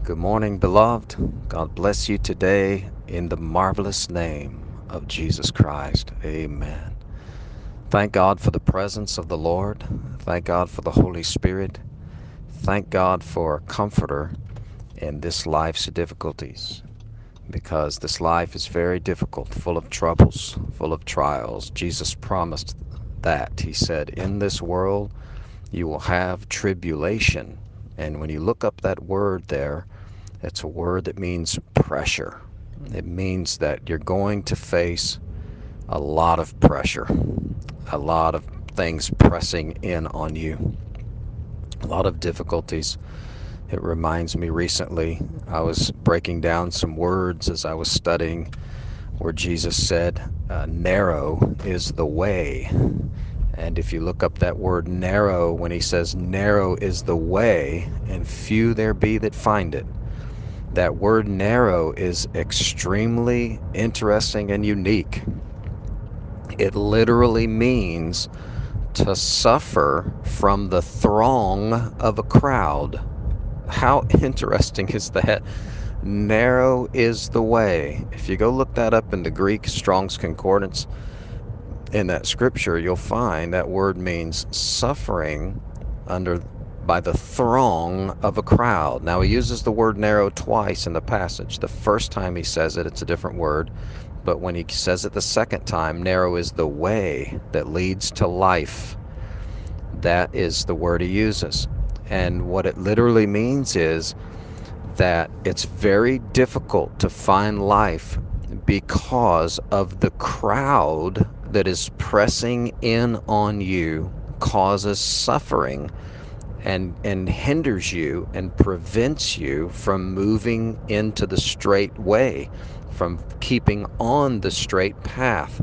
Good morning, beloved. God bless you today in the marvelous name of Jesus Christ. Amen. Thank God for the presence of the Lord. Thank God for the Holy Spirit. Thank God for a comforter in this life's difficulties, because this life is very difficult, full of troubles, full of trials. Jesus promised that. He said, "In this world you will have tribulation." And when you look up that word there, it's a word that means pressure. It means that you're going to face a lot of pressure, a lot of things pressing in on you, a lot of difficulties. It reminds me recently, I was breaking down some words as I was studying where Jesus said, narrow is the way. And if you look up that word narrow, when he says narrow is the way, and few there be that find it, that word narrow is extremely interesting and unique. It literally means to suffer from the throng of a crowd. How interesting is that? Narrow is the way. If you go look that up in the Greek Strong's Concordance, in that scripture, you'll find that word means suffering under by the throng of a crowd. Now, he uses the word narrow twice in the passage. The first time he says it, it's a different word. But when he says it the second time, narrow is the way that leads to life. That is the word he uses. And what it literally means is that it's very difficult to find life because of the crowd that is pressing in on you, causes suffering, and hinders you and prevents you from moving into the straight way, from keeping on the straight path.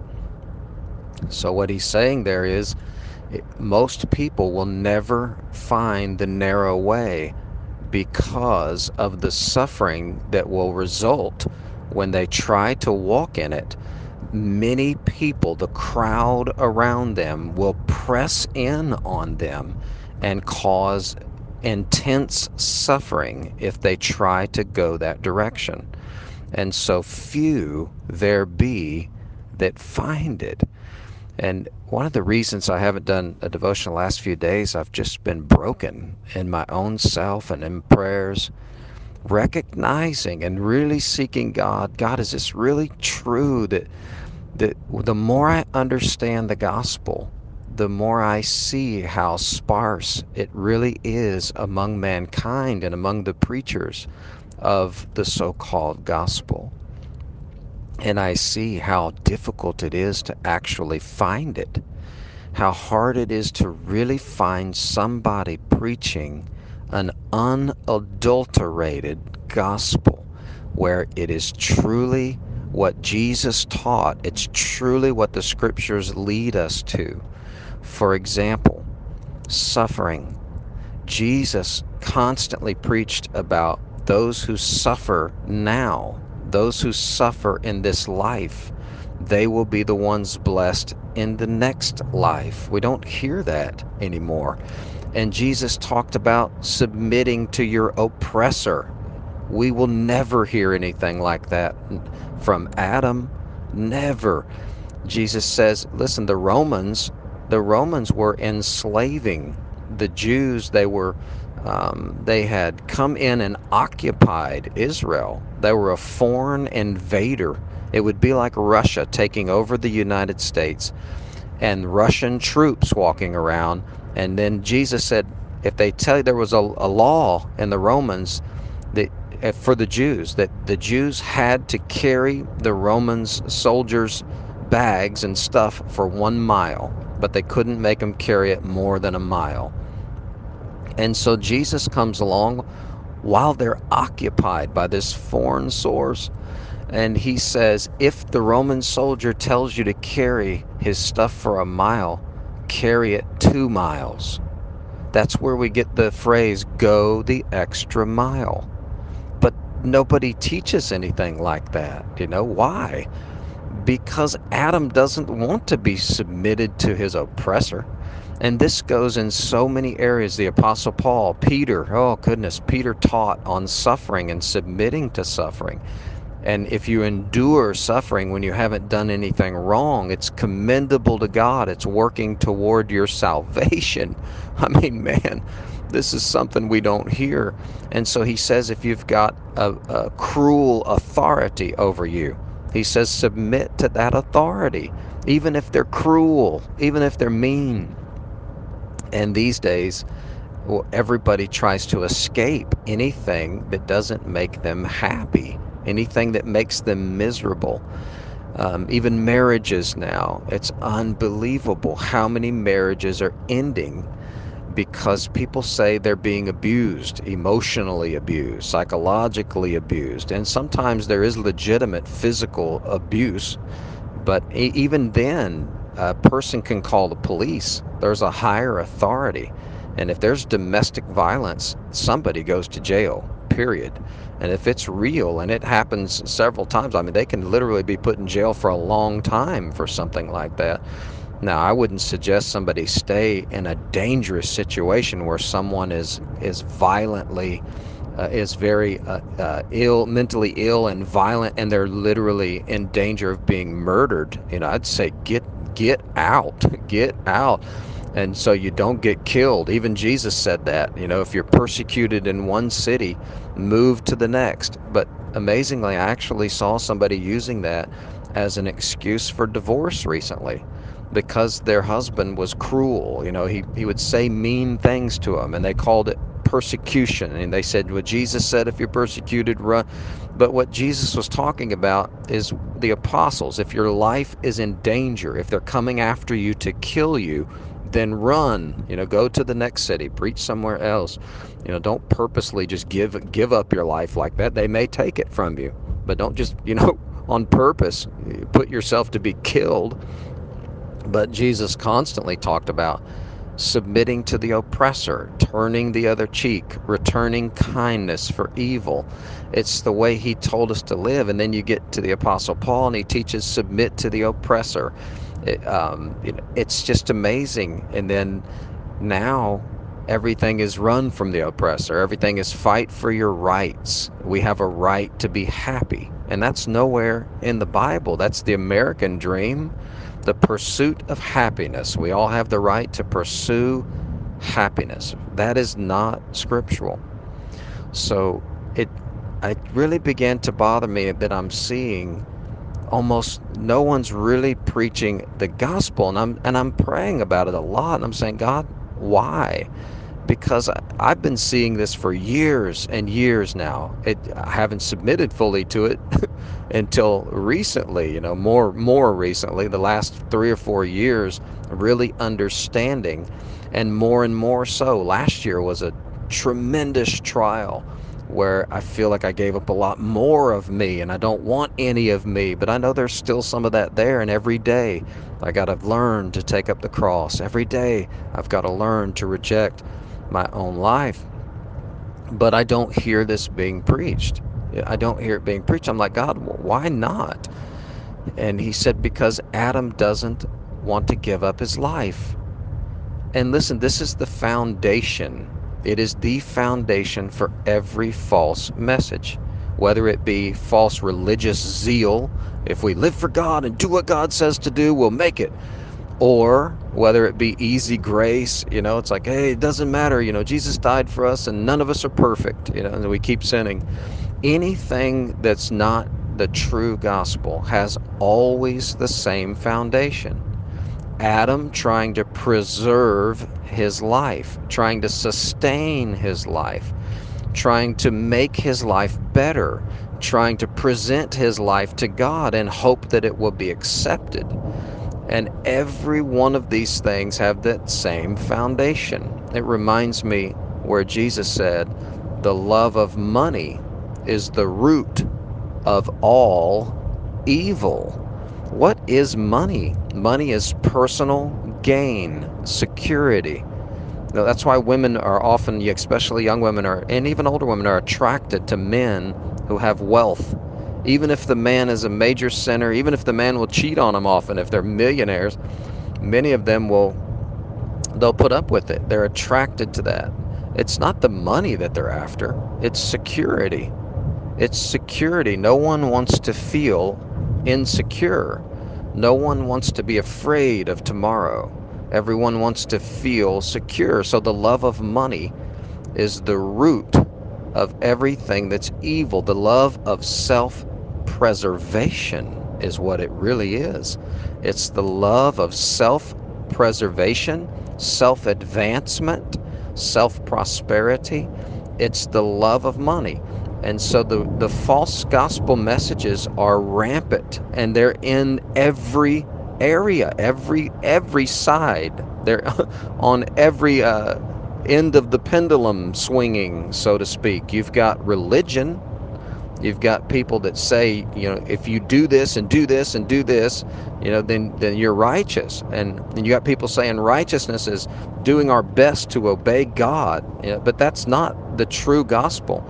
So what he's saying there is, most people will never find the narrow way because of the suffering that will result when they try to walk in it. Many people, the crowd around them, will press in on them and cause intense suffering if they try to go that direction. And so few there be that find it. And one of the reasons I haven't done a devotion the last few days, I've just been broken in my own self and in prayers, recognizing and really seeking God. God, is this really true? That the more I understand the gospel, the more I see how sparse it really is among mankind and among the preachers of the so-called gospel. And I see how difficult it is to actually find it, how hard it is to really find somebody preaching an unadulterated gospel where it is truly what Jesus taught. It's truly what the scriptures lead us to. For example, suffering. Jesus constantly preached about those who suffer now, those who suffer in this life. They will be the ones blessed in the next life. We don't hear that anymore. And Jesus talked about submitting to your oppressor. We will never hear anything like that from Adam. Never. Jesus says, listen, the Romans were enslaving the Jews. They had come in and occupied Israel. They were a foreign invader. It would be like Russia taking over the United States and Russian troops walking around. And then Jesus said, if they tell you, there was a law in the Romans that for the Jews, that the Jews had to carry the Romans soldiers' bags and stuff for 1 mile, but they couldn't make them carry it more than a mile. And so Jesus comes along while they're occupied by this foreign source, and he says, if the Roman soldier tells you to carry his stuff for a mile, carry it 2 miles. That's where we get the phrase, go the extra mile. But nobody teaches anything like that. You know why? Because Adam doesn't want to be submitted to his oppressor. And this goes in so many areas. The Apostle Paul, Peter, oh goodness, Peter taught on suffering and submitting to suffering. And if you endure suffering when you haven't done anything wrong, it's commendable to God. It's working toward your salvation. I mean, man, this is something we don't hear. And so he says, if you've got a cruel authority over you, he says, submit to that authority, even if they're cruel, even if they're mean. And these days, well, everybody tries to escape anything that doesn't make them happy, anything that makes them miserable. Even marriages now, it's unbelievable how many marriages are ending because people say they're being abused, emotionally abused, psychologically abused, and sometimes there is legitimate physical abuse, but even then, a person can call the police. There's a higher authority. And if there's domestic violence, somebody goes to jail, period. And if it's real, and it happens several times, I mean, they can literally be put in jail for a long time for something like that. Now, I wouldn't suggest somebody stay in a dangerous situation where someone is violently is very ill, mentally ill and violent, and they're literally in danger of being murdered. I'd say get out, get out, and so you don't get killed. Even Jesus said that. If you're persecuted in one city, move to the next. But amazingly, I actually saw somebody using that as an excuse for divorce recently, because their husband was cruel. He would say mean things to them, and they called it persecution. And they said, well, Jesus said if you're persecuted, run. But what Jesus was talking about is the apostles. If your life is in danger, if they're coming after you to kill you, then run. Go to the next city, preach somewhere else. Don't purposely just give up your life like that. They may take it from you, but don't just on purpose put yourself to be killed. But Jesus constantly talked about submitting to the oppressor, turning the other cheek, returning kindness for evil. It's the way he told us to live. And then you get to the Apostle Paul, and he teaches submit to the oppressor. It's just amazing. And then now everything is run from the oppressor. Everything is fight for your rights. We have a right to be happy. And that's nowhere in the Bible. That's the American dream. The pursuit of happiness. We all have the right to pursue happiness. That is not scriptural. So it really began to bother me that I'm seeing almost no one's really preaching the gospel, and I'm praying about it a lot. And I'm saying, God, why? Because I've been seeing this for years and years now. I haven't submitted fully to it until recently, more recently, the last 3 or 4 years, really understanding, and more so. Last year was a tremendous trial where I feel like I gave up a lot more of me, and I don't want any of me, but I know there's still some of that there. And every day I got to learn to take up the cross. Every day I've got to learn to reject my own life. But I don't hear this being preached. I don't hear it being preached. I'm like, God, why not? And he said, because Adam doesn't want to give up his life. And listen, this is the foundation. It is the foundation for every false message, whether it be false religious zeal. If we live for God and do what God says to do, we'll make it. Or whether it be easy grace, it's like, hey, it doesn't matter, Jesus died for us and none of us are perfect, and we keep sinning. Anything that's not the true gospel has always the same foundation. Adam trying to preserve his life, trying to sustain his life, trying to make his life better, trying to present his life to God and hope that it will be accepted. And every one of these things have that same foundation. It reminds me where Jesus said, the love of money is the root of all evil. What is money? Money is personal gain, security. Now, that's why women are often, especially young women, and even older women, are attracted to men who have wealth. Even if the man is a major sinner, even if the man will cheat on them often, if they're millionaires, many of them will they'll put up with it. They're attracted to that. It's not the money that they're after, it's security. It's security. No one wants to feel insecure. No one wants to be afraid of tomorrow. Everyone wants to feel secure. So the love of money is the root of everything that's evil. The love of self-preservation is what it really is. It's the love of self-preservation, self-advancement, self-prosperity. It's the love of money. And so the false gospel messages are rampant, and they're in every area, every side. They're on every end of the pendulum swinging, so to speak. You've got religion. You've got people that say, if you do this and do this and do this, then you're righteous. And you got people saying righteousness is doing our best to obey God. But that's not the true gospel.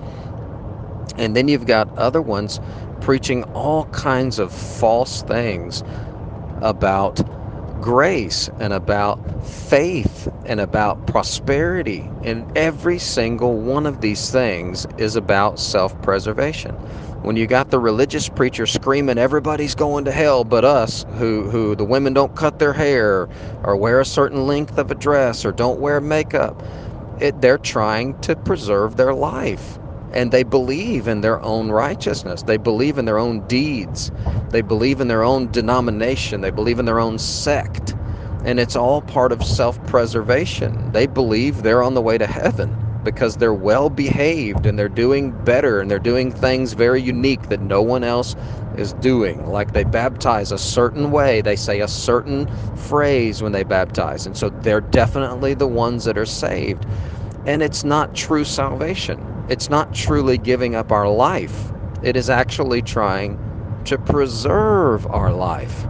And then you've got other ones preaching all kinds of false things about grace and about faith and about prosperity. And every single one of these things is about self-preservation. When you got the religious preacher screaming, everybody's going to hell but us, who the women don't cut their hair or wear a certain length of a dress or don't wear makeup, they're trying to preserve their life. And they believe in their own righteousness. They believe in their own deeds. They believe in their own denomination. They believe in their own sect. And it's all part of self-preservation. They believe they're on the way to heaven because they're well behaved and they're doing better and they're doing things very unique that no one else is doing. Like they baptize a certain way. They say a certain phrase when they baptize. And so they're definitely the ones that are saved. And it's not true salvation. It's not truly giving up our life. It is actually trying to preserve our life.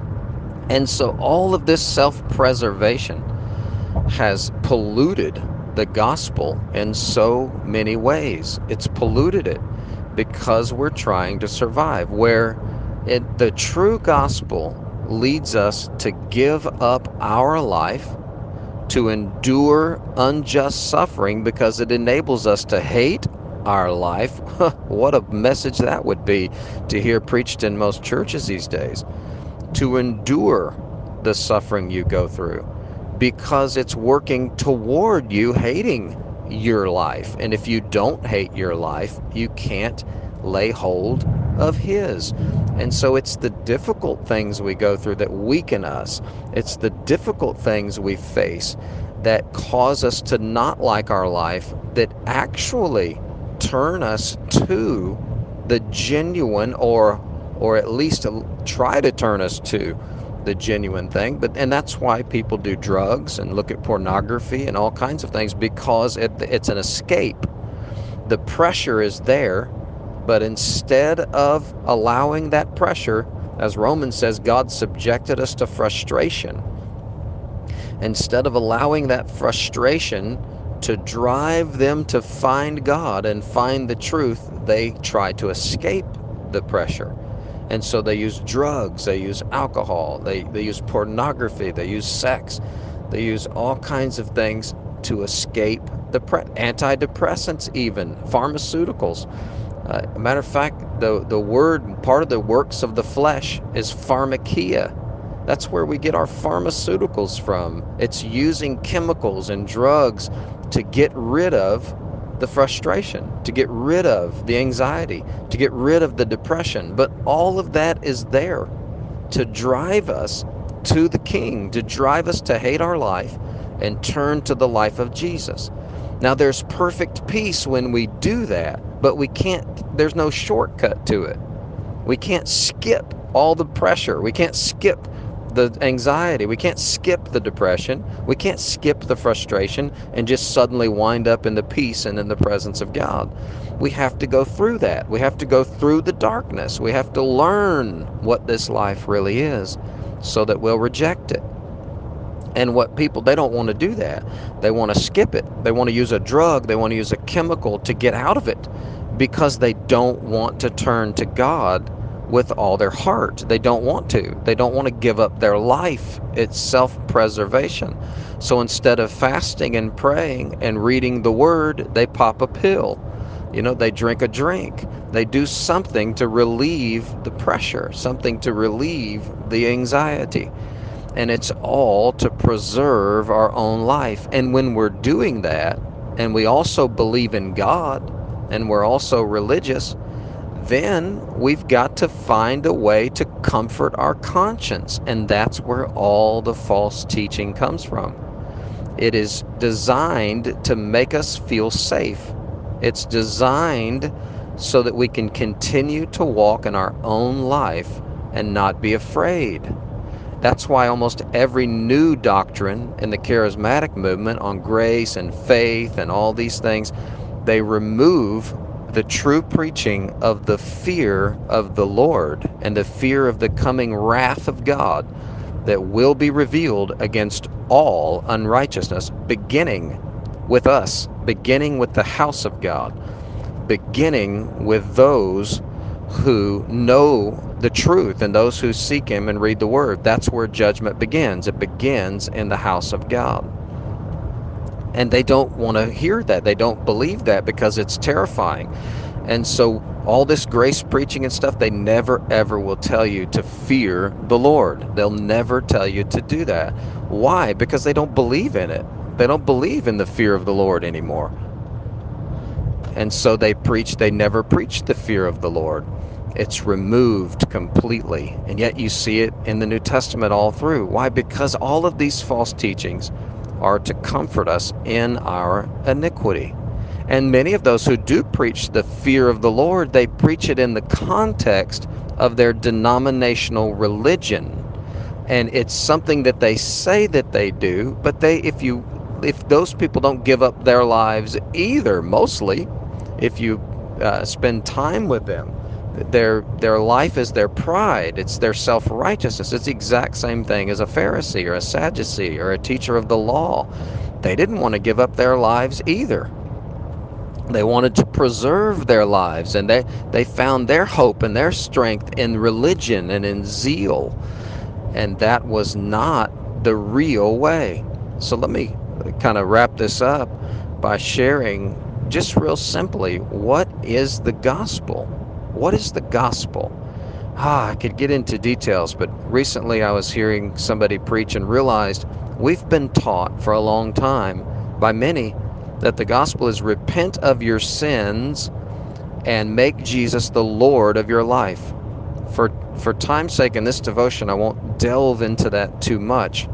And so all of this self-preservation has polluted the gospel in so many ways. It's polluted it because we're trying to survive, where the true gospel leads us to give up our life, to endure unjust suffering because it enables us to hate our life. What a message that would be to hear preached in most churches these days. To endure the suffering you go through because it's working toward you hating your life. And if you don't hate your life, you can't lay hold of His. And so it's the difficult things we go through that weaken us. It's the difficult things we face that cause us to not like our life, that actually turn us to the genuine, or at least try to turn us to the genuine thing. And that's why people do drugs and look at pornography and all kinds of things, because it's an escape. The pressure is there, but instead of allowing that pressure, as Romans says, God subjected us to frustration. Instead of allowing that frustration to drive them to find God and find the truth, they try to escape the pressure. And so they use drugs, they use alcohol, they use pornography, they use sex, they use all kinds of things to escape the antidepressants, even pharmaceuticals. Matter of fact, the word, part of the works of the flesh is pharmakia. That's where we get our pharmaceuticals from. It's using chemicals and drugs to get rid of the frustration, to get rid of the anxiety, to get rid of the depression. But all of that is there to drive us to the King, to drive us to hate our life and turn to the life of Jesus. Now, there's perfect peace when we do that, but there's no shortcut to it. We can't skip all the pressure. We can't skip the anxiety. We can't skip the depression. We can't skip the frustration and just suddenly wind up in the peace and in the presence of God. We have to go through that. We have to go through the darkness. We have to learn what this life really is so that we'll reject it. And what people, they don't want to do that. They want to skip it. They want to use a drug. They want to use a chemical to get out of it because they don't want to turn to God with all their heart. They don't want to. They don't want to give up their life. It's self-preservation. So instead of fasting and praying and reading the word, they pop a pill. They drink a drink. They do something to relieve the pressure, something to relieve the anxiety. And it's all to preserve our own life. And when we're doing that, and we also believe in God, and we're also religious, then we've got to find a way to comfort our conscience. And that's where all the false teaching comes from. It is designed to make us feel safe. It's designed so that we can continue to walk in our own life and not be afraid. That's why almost every new doctrine in the charismatic movement on grace and faith and all these things, they remove the true preaching of the fear of the Lord and the fear of the coming wrath of God that will be revealed against all unrighteousness, beginning with us, beginning with the house of God, beginning with those who know the truth and those who seek Him and read the Word. That's where judgment begins. It begins in the house of God. And they don't want to hear that. They don't believe that because it's terrifying. And so all this grace preaching and stuff, they never ever will tell you to fear the Lord. They'll never tell you to do that. Why? Because they don't believe in it. They don't believe in the fear of the Lord anymore. And so they never preach the fear of the Lord. It's removed completely. And yet you see it in the New Testament all through. Why? Because all of these false teachings are to comfort us in our iniquity. And many of those who do preach the fear of the Lord, they preach it in the context of their denominational religion. And it's something that they say that they do, but if those people don't give up their lives either, mostly, if you spend time with them, their life is their pride, it's their self-righteousness. It's the exact same thing as a Pharisee or a Sadducee or a teacher of the law. They didn't want to give up their lives either. They wanted to preserve their lives, and they found their hope and their strength in religion and in zeal. And that was not the real way. So let me kind of wrap this up by sharing just real simply, what is the gospel? What is the gospel? I could get into details, but recently I was hearing somebody preach and realized we've been taught for a long time by many that the gospel is repent of your sins and make Jesus the Lord of your life. For time's sake in this devotion, I won't delve into that too much,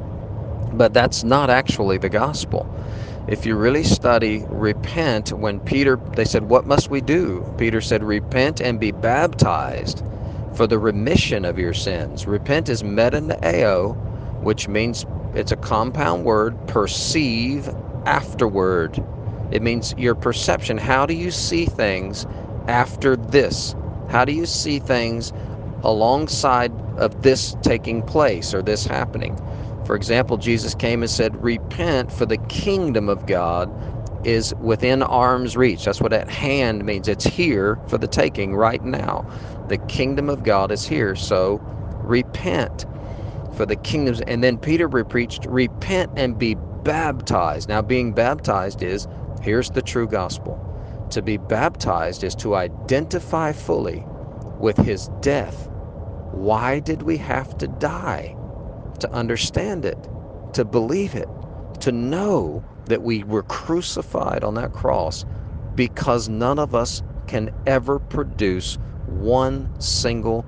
but that's not actually the gospel. If you really study repent, when they said, what must we do? Peter said, repent and be baptized for the remission of your sins. Repent is metaneo, which means it's a compound word, perceive afterward. It means your perception. How do you see things after this? How do you see things alongside of this taking place or this happening? For example, Jesus came and said, repent, for the kingdom of God is within arm's reach. That's what at hand means. It's here for the taking right now. The kingdom of God is here. So repent, for the kingdoms. And then Peter preached, repent and be baptized. Now, being baptized here's the true gospel. To be baptized is to identify fully with His death. Why did we have to die? To understand it, to believe it, to know that we were crucified on that cross, because none of us can ever produce one single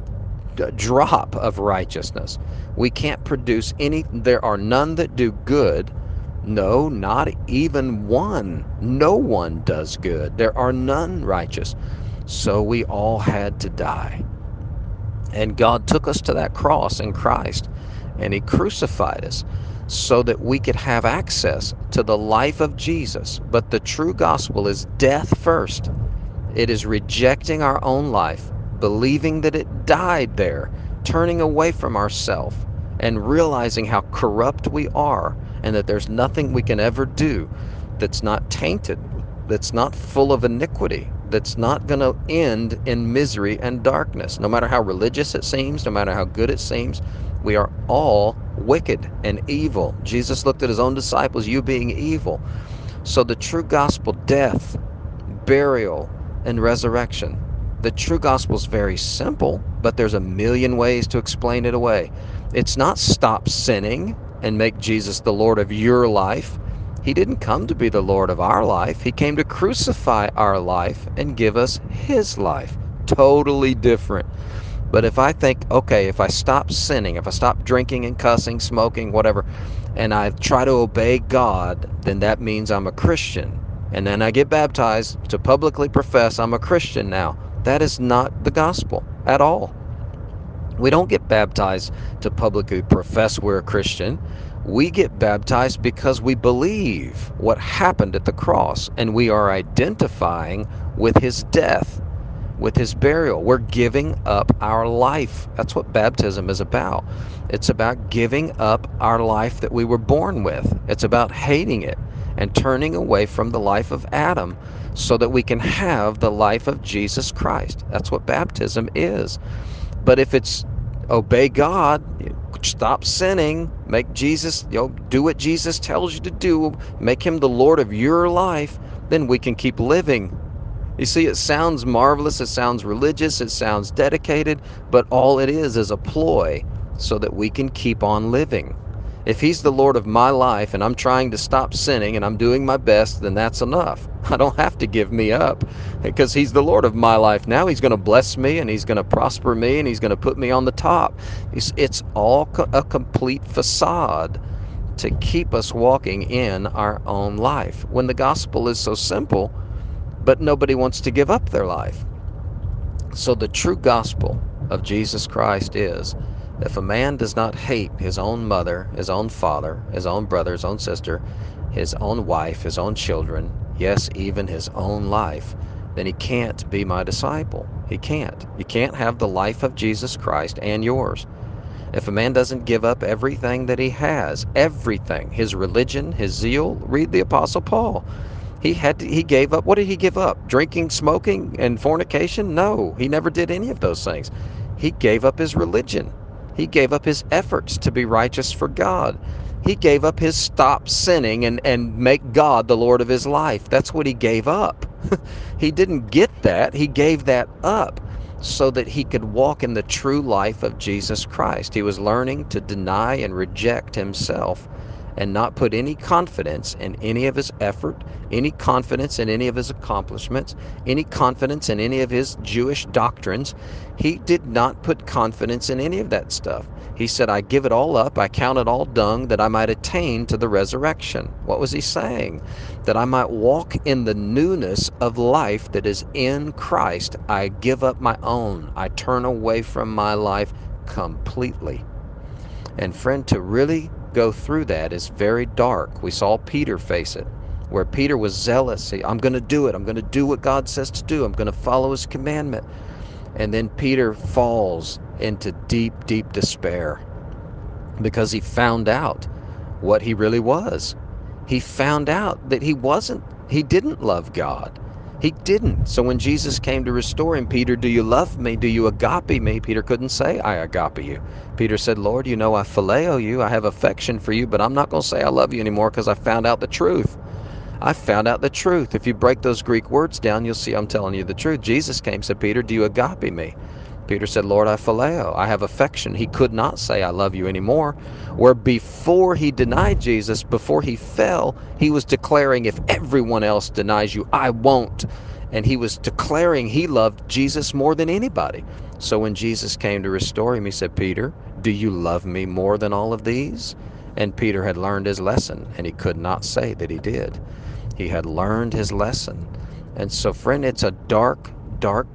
drop of righteousness. We can't produce any. There are none that do good. No, not even one. No one does good. There are none righteous. So we all had to die. And God took us to that cross in Christ, and He crucified us so that we could have access to the life of Jesus. But the true gospel is death first. It is rejecting our own life, believing that it died there, turning away from ourselves, and realizing how corrupt we are, and that there's nothing we can ever do that's not tainted, that's not full of iniquity. that's not going to end in misery and darkness. No matter how religious it seems, no matter how good it seems, we are all wicked and evil. Jesus looked at his own disciples, you being evil. So the true gospel, death, burial, and resurrection. The true gospel is very simple, but there's a million ways to explain it away. It's not stop sinning and make Jesus the Lord of your life. He didn't come to be the Lord of our life. He came to crucify our life and give us his life. Totally different. But if I think, okay, if I stop sinning, if I stop drinking and cussing, smoking, whatever, and I try to obey God, then that means I'm a Christian. And then I get baptized to publicly profess I'm a Christian now. That is not the gospel at all. We don't get baptized to publicly profess we're a Christian. We get baptized because we believe what happened at the cross, and we are identifying with his death, with his burial. We're giving up our life. That's what baptism is about. It's about giving up our life that we were born with. It's about hating it and turning away from the life of Adam so that we can have the life of Jesus Christ. That's what baptism is. But if it's obey God, stop sinning, make Jesus, do what Jesus tells you to do, make him the Lord of your life, then we can keep living. You see, it sounds marvelous, it sounds religious, it sounds dedicated, but all it is a ploy so that we can keep on living. If he's the Lord of my life and I'm trying to stop sinning and I'm doing my best, then that's enough. I don't have to give me up because he's the Lord of my life. Now he's going to bless me and he's going to prosper me and he's going to put me on the top. It's all a complete facade to keep us walking in our own life when the gospel is so simple, but nobody wants to give up their life. So the true gospel of Jesus Christ is, if a man does not hate his own mother, his own father, his own brother, his own sister, his own wife, his own children, yes, even his own life, then he can't be my disciple. He can't. You can't have the life of Jesus Christ and yours. If a man doesn't give up everything that he has, everything, his religion, his zeal, read the Apostle Paul. He gave up. What did he give up? Drinking, smoking, and fornication? No, he never did any of those things. He gave up his religion. He gave up his efforts to be righteous for God. He gave up his stop sinning and make God the Lord of his life. That's what he gave up. He didn't get that. He gave that up so that he could walk in the true life of Jesus Christ. He was learning to deny and reject himself and not put any confidence in any of his effort, any confidence in any of his accomplishments, any confidence in any of his Jewish doctrines. He did not put confidence in any of that stuff. He said, I give it all up, I count it all dung, that I might attain to the resurrection. What was he saying? That I might walk in the newness of life that is in Christ. I give up my own. I turn away from my life completely. And friend, to really go through that is very dark. We saw Peter face it, where Peter was zealous. I'm going to do it. I'm going to do what God says to do. I'm going to follow his commandment. And then Peter falls into deep, deep despair because he found out what he really was. He found out that he didn't love God. He didn't. So when Jesus came to restore him, Peter, do you love me? Do you agape me? Peter couldn't say, I agape you. Peter said, Lord, you know I phileo you. I have affection for you, but I'm not going to say I love you anymore because I found out the truth. I found out the truth. If you break those Greek words down, you'll see I'm telling you the truth. Jesus came and said, Peter, do you agape me? Peter said, Lord, I phileo. I have affection. He could not say, I love you anymore. Where before he denied Jesus, before he fell, he was declaring, if everyone else denies you, I won't. And he was declaring he loved Jesus more than anybody. So when Jesus came to restore him, he said, Peter, do you love me more than all of these? And Peter had learned his lesson, and he could not say that he did. He had learned his lesson. And so, friend, it's a dark, dark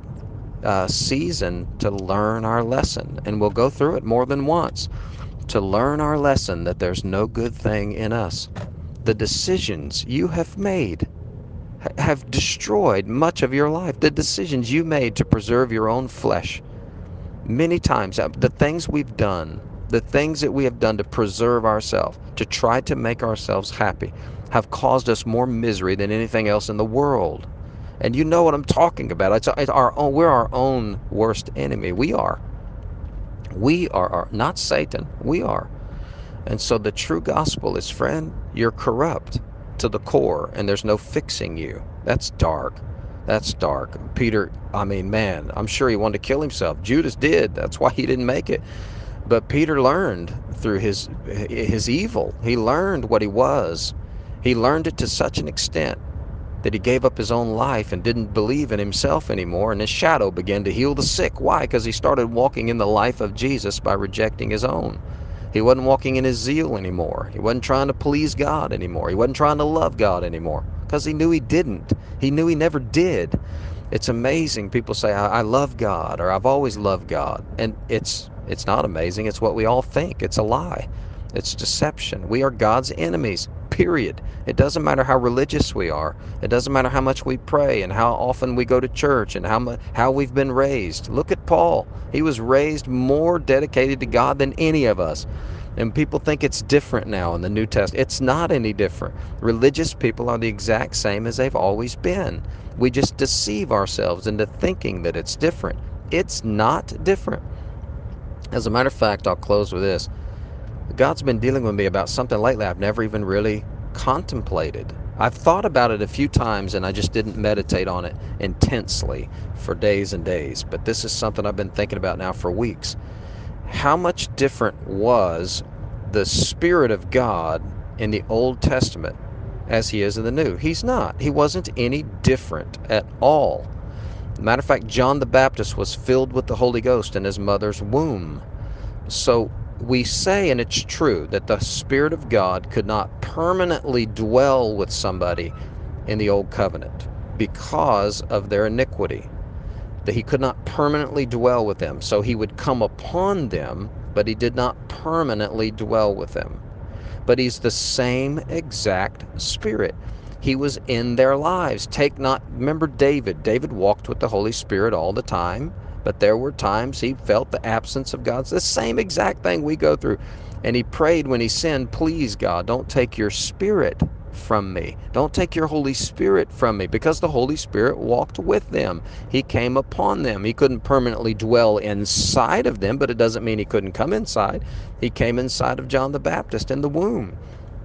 season to learn our lesson, and we'll go through it more than once to learn our lesson that there's no good thing in us. The decisions you have made have destroyed much of your life. The decisions you made to preserve your own flesh, many times, the things we've done, the things that we have done to preserve ourselves, to try to make ourselves happy, have caused us more misery than anything else in the world. And you know what I'm talking about. It's our own, we're our own worst enemy. We are. We are not Satan. We are. And so the true gospel is, friend, you're corrupt to the core and there's no fixing you. That's dark. That's dark. Peter, I mean, man, I'm sure he wanted to kill himself. Judas did. That's why he didn't make it. But Peter learned through his evil. He learned what he was. He learned it to such an extent that he gave up his own life and didn't believe in himself anymore, and his shadow began to heal the sick. Why? Because he started walking in the life of Jesus by rejecting his own. He wasn't walking in his zeal anymore. He wasn't trying to please God anymore. He wasn't trying to love God anymore because he knew he didn't. He knew he never did. It's amazing. People say, I love God, or I've always loved God. And it's not amazing. It's what we all think. It's a lie. It's deception. We are God's enemies, period. It doesn't matter how religious we are. It doesn't matter how much we pray and how often we go to church and how we've been raised. Look at Paul. He was raised more dedicated to God than any of us. And people think it's different now in the New Testament. It's not any different. Religious people are the exact same as they've always been. We just deceive ourselves into thinking that it's different. It's not different. As a matter of fact, I'll close with this. God's been dealing with me about something lately I've never even really contemplated. I've thought about it a few times and I just didn't meditate on it intensely for days and days. But this is something I've been thinking about now for weeks. How much different was the Spirit of God in the Old Testament as he is in the New? He's not. He wasn't any different at all. Matter of fact, John the Baptist was filled with the Holy Ghost in his mother's womb. So we say, and it's true, that the Spirit of God could not permanently dwell with somebody in the Old Covenant because of their iniquity. That he could not permanently dwell with them. So he would come upon them, but he did not permanently dwell with them. But he's the same exact Spirit. He was in their lives. Remember David. David walked with the Holy Spirit all the time, but there were times he felt the absence of God. It's the same exact thing we go through. And he prayed when he sinned, please God, don't take your Spirit from me. Don't take your Holy Spirit from me, because the Holy Spirit walked with them. He came upon them. He couldn't permanently dwell inside of them, but it doesn't mean he couldn't come inside. He came inside of John the Baptist in the womb.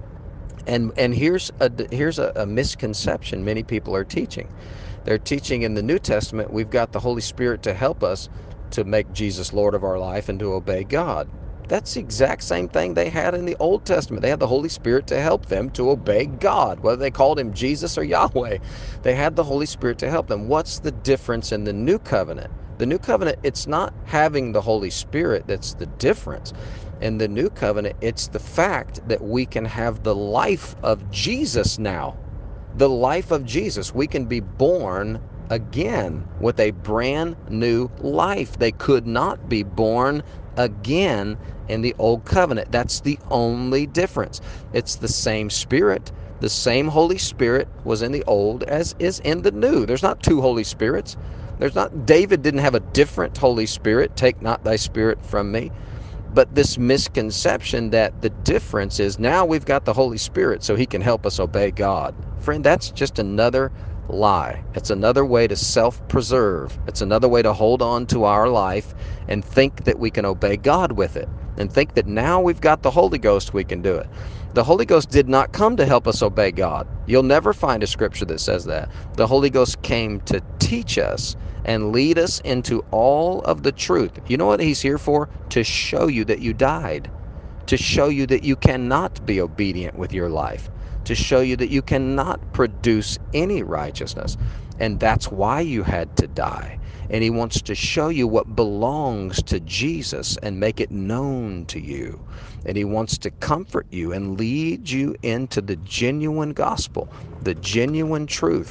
And here's a misconception many people are teaching. They're teaching in the New Testament we've got the Holy Spirit to help us to make Jesus Lord of our life and to obey God. That's the exact same thing they had in the Old Testament. They had the Holy Spirit to help them to obey God, whether they called him Jesus or Yahweh. They had the Holy Spirit to help them. What's the difference in the New Covenant? The New Covenant, it's not having the Holy Spirit that's the difference. In the New Covenant, it's the fact that we can have the life of Jesus now. The life of Jesus. We can be born again with a brand new life. They could not be born again in the Old Covenant. That's the only difference. It's the same Spirit. The same Holy Spirit was in the Old as is in the New. There's not two Holy Spirits. David didn't have a different Holy Spirit. Take not thy Spirit from me. But this misconception that the difference is now we've got the Holy Spirit so he can help us obey God. Friend, that's just another lie. It's another way to self-preserve. It's another way to hold on to our life and think that we can obey God with it, and think that now we've got the Holy Ghost, we can do it. The Holy Ghost did not come to help us obey God. You'll never find a scripture that says that. The Holy Ghost came to teach us and lead us into all of the truth. You know what he's here for? To show you that you died. To show you that you cannot be obedient with your life. To show you that you cannot produce any righteousness. And that's why you had to die. And he wants to show you what belongs to Jesus and make it known to you. And he wants to comfort you and lead you into the genuine gospel, the genuine truth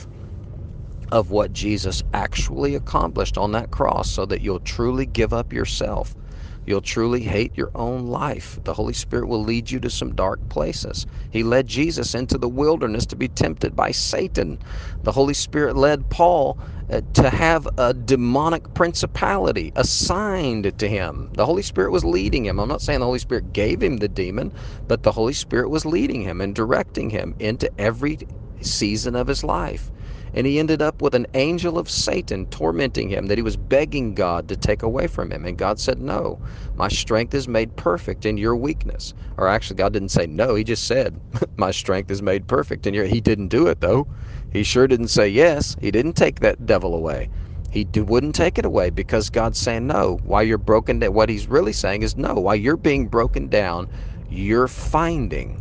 of what Jesus actually accomplished on that cross, so that you'll truly give up yourself. You'll truly hate your own life. The Holy Spirit will lead you to some dark places. He led Jesus into the wilderness to be tempted by Satan. The Holy Spirit led Paul to have a demonic principality assigned to him. The Holy Spirit was leading him. I'm not saying the Holy Spirit gave him the demon, but the Holy Spirit was leading him and directing him into every season of his life. And he ended up with an angel of Satan tormenting him that he was begging God to take away from him. And God said, no, my strength is made perfect in your weakness. Or actually, God didn't say no. He just said, my strength is made perfect in your... He didn't do it, though. He sure didn't say yes. He didn't take that devil away. Wouldn't take it away because God's saying no. While you're broken down, what he's really saying is no. While you're being broken down, you are finding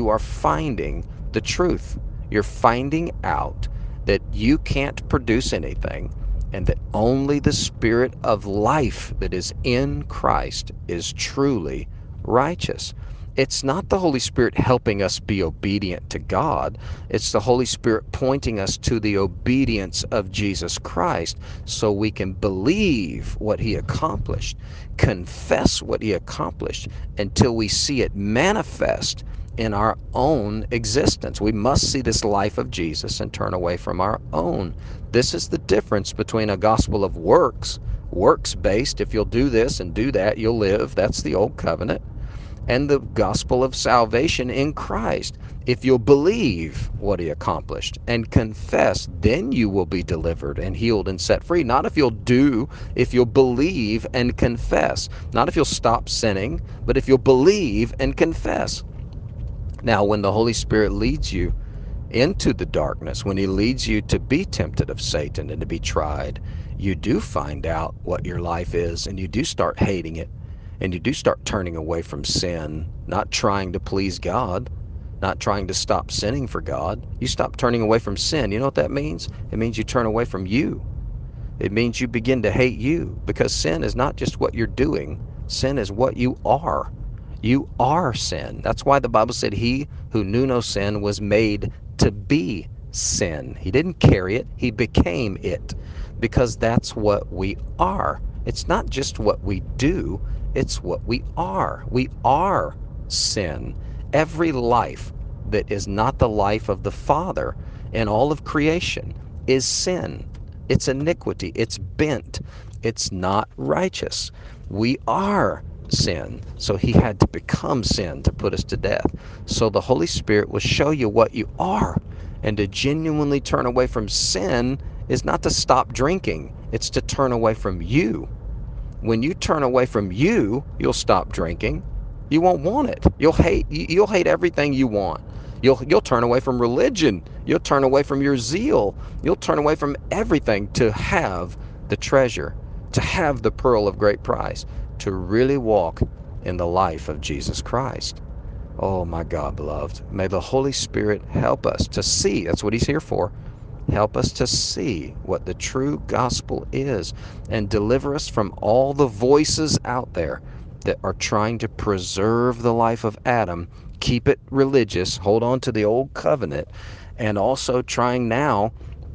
the truth. You're finding out that you can't produce anything and that only the Spirit of life that is in Christ is truly righteous. It's not the Holy Spirit helping us be obedient to God. It's the Holy Spirit pointing us to the obedience of Jesus Christ so we can believe what he accomplished, confess what he accomplished until we see it manifest in our own existence. We must see this life of Jesus and turn away from our own. This is the difference between a gospel of works-based, if you'll do this and do that, you'll live. That's the old covenant. And the gospel of salvation in Christ. If you'll believe what he accomplished and confess, then you will be delivered and healed and set free. Not if you'll believe and confess. Not if you'll stop sinning, but if you'll believe and confess. Now, when the Holy Spirit leads you into the darkness, when he leads you to be tempted of Satan and to be tried, you do find out what your life is, and you do start hating it. And you do start turning away from sin, not trying to please God, not trying to stop sinning for God. You stop turning away from sin. You know what that means? It means you turn away from you. It means you begin to hate you, because sin is not just what you're doing. Sin is what you are. You are sin. That's why the Bible said he who knew no sin was made to be sin. He didn't carry it. He became it, because that's what we are. It's not just what we do. It's what we are. We are sin. Every life that is not the life of the Father in all of creation is sin. It's iniquity. It's bent. It's not righteous. We are sin. So he had to become sin to put us to death. So the Holy Spirit will show you what you are. And to genuinely turn away from sin is not to stop drinking. It's to turn away from you. When you turn away from you, you'll stop drinking. You won't want it. You'll hate everything you want. You'll turn away from religion. You'll turn away from your zeal. You'll turn away from everything to have the treasure, to have the pearl of great price, to really walk in the life of Jesus Christ. Oh my God, beloved, may the Holy Spirit help us to see. That's what he's here for. Help us to see what the true gospel is and deliver us from all the voices out there that are trying to preserve the life of Adam, keep it religious, hold on to the old covenant, and also trying now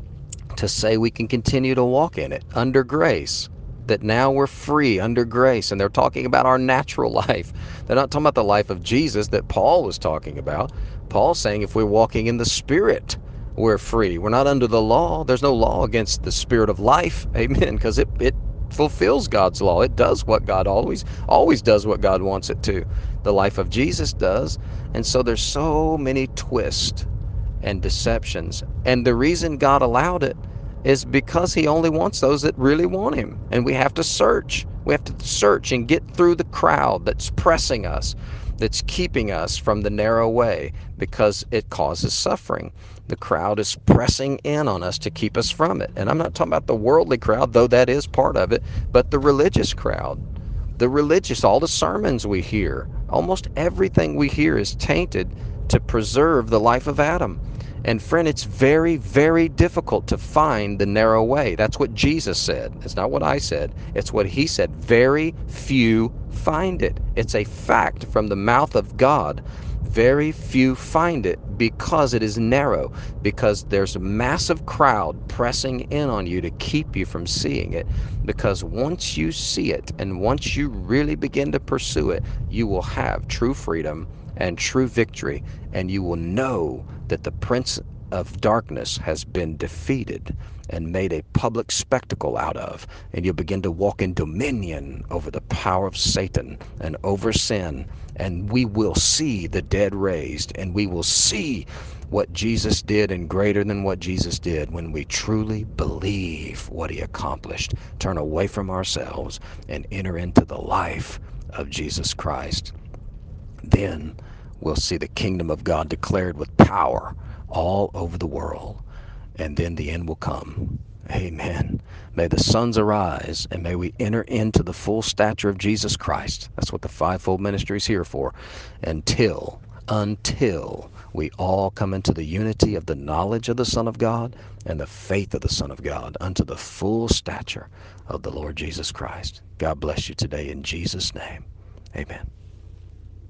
to say we can continue to walk in it under grace, that now we're free under grace. And they're talking about our natural life. They're not talking about the life of Jesus that Paul was talking about. Paul's saying if we're walking in the Spirit, we're free. We're not under the law. There's no law against the Spirit of life. Amen. Because it fulfills God's law. It does what God always does what God wants it to. The life of Jesus does. And so there's so many twists and deceptions. And the reason God allowed it is because he only wants those that really want him. And we have to search. We have to search and get through the crowd that's pressing us, that's keeping us from the narrow way, because it causes suffering. The crowd is pressing in on us to keep us from it. And I'm not talking about the worldly crowd, though that is part of it, but the religious crowd. The religious, all the sermons we hear, almost everything we hear is tainted to preserve the life of Adam. And friend, it's very, very difficult to find the narrow way. That's what Jesus said. It's not what I said. It's what he said. Very few find it. It's a fact from the mouth of God. Very few find it because it is narrow, because there's a massive crowd pressing in on you to keep you from seeing it. Because once you see it and once you really begin to pursue it, you will have true freedom and true victory, and you will know that the prince of darkness has been defeated and made a public spectacle out of, and you'll begin to walk in dominion over the power of Satan and over sin, and we will see the dead raised, and we will see what Jesus did and greater than what Jesus did, when we truly believe what he accomplished, turn away from ourselves, and enter into the life of Jesus Christ, then we'll see the kingdom of God declared with power all over the world. And then the end will come. Amen. May the sons arise, and may we enter into the full stature of Jesus Christ. That's what the fivefold ministry is here for. Until we all come into the unity of the knowledge of the Son of God and the faith of the Son of God, unto the full stature of the Lord Jesus Christ. God bless you today in Jesus' name. Amen.